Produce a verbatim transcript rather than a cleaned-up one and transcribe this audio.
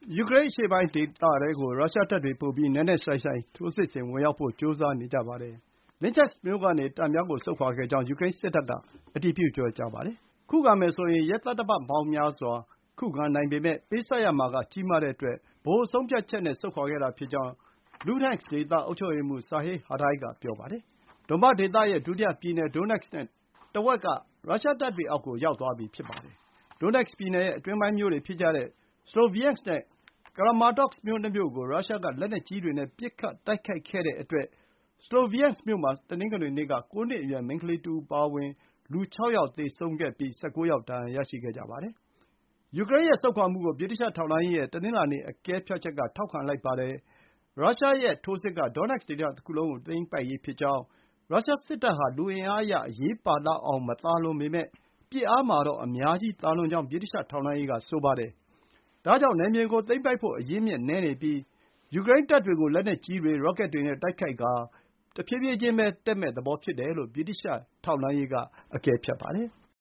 ယူကရိန်းအရှေ့ပိုင်းဒေသထဲကို ရုရှားတပ်တွေ ပိုပြီး နက်နက်ရှိုင်းရှိုင်း ထိုးစစ်ဆင်ဝင်ရောက်ဖို့ ကြိုးစားနေကြပါတယ်။ Lyndsk မြို့ကနေ တပ်များကို ဆုတ်ခွါခဲ့ကြောင်း ယူကရိန်းစစ်တပ်က အတည်ပြုပြောကြားပါတယ်။ ခုခံမယ်ဆိုရင် ရက်သတ္တပတ်ပေါင်းများစွာ ခုခံနိုင်ပေမယ့် ပေးဆပ်ရမှာက ကြီးမားတဲ့အတွက် ဗဟိုဆုံးဖြတ်ချက်နဲ့ ဆုတ်ခွါခဲ့တာဖြစ်ကြောင်း Luhansk ဒေသ အုပ်ချုပ်ရေးမှူး Serhiy Haidai က ပြောပါတယ်။ ဒွန်ဘတ်စ်ဒေသရဲ့ ဒုတိယပြည်နယ် Donetsk ရဲ့ တဝက်က ရုရှားတပ်တွေအောက်ကို ရောက်သွားပြီ ဖြစ်ပါတယ်။ Donetsk ပြည်နယ်ရဲ့ အတွင်းပိုင်းမြို့တွေဖြစ်ကြတဲ့ Sloviansk နဲ့ Kramatorsk မြို့နှစ်မြို့ကို ရုရှားက လက်နက်ကြီးတွေနဲ့ ပစ်ခတ်တိုက်ခိုက်ခဲ့တဲ့အတွက် Sloviansk မြို့မှာ တနင်္ဂနွေနေ့က ကိုးနှစ်အရွယ် မိန်းကလေးတဦးအပါအဝင် လူ ခြောက် ယောက် သေဆုံးခဲ့ပြီး ၁၉ ယောက် ဒဏ်ရာရရှိခဲ့ကြပါတယ်။ ယူကရိန်းရဲ့ ဆုတ်ခွါမှုကို ဗြိတိသျှထောက်လှမ်းရေးရဲ့ တနင်္လာနေ့ အကဲဖြတ်ချက်က ထောက်ခံလိုက်ပါတယ်။ ရုရှားရဲ့ထိုးစစ်က Donetsk ဒေသတခုလုံးကို သိမ်းပိုက်ရေးဖြစ်ကြောင်း၊ ရုရှားစစ်တပ်ဟာ လူအင်အားအရ အရေးပါလောက်အောင် မသာလွန်ပေမယ့် ပစ်အားမှာတော့ အများကြီးသာလွန်ကြောင်း ဗြိတိသျှထောက်လှမ်းရေးက ဆိုပါတယ်။ ဒါကြောင့် နယ်မြေကို သိမ်းပိုက်ဖို့ အရင်းအမြစ်နည်းနေပြီး ယူကရိန်းတပ်တွေကို လက်နက်ကြီးတွေ၊ ရော့ကက်တွေနဲ့ တိုက်ခိုက်ကာ တဖြည်းဖြည်းချင်းပဲ တက်မယ့်သဘောဖြစ်တယ်လို့ ဗြိတိသျှထောက်လှမ်းရေးက အကဲဖြတ်ပါတယ်။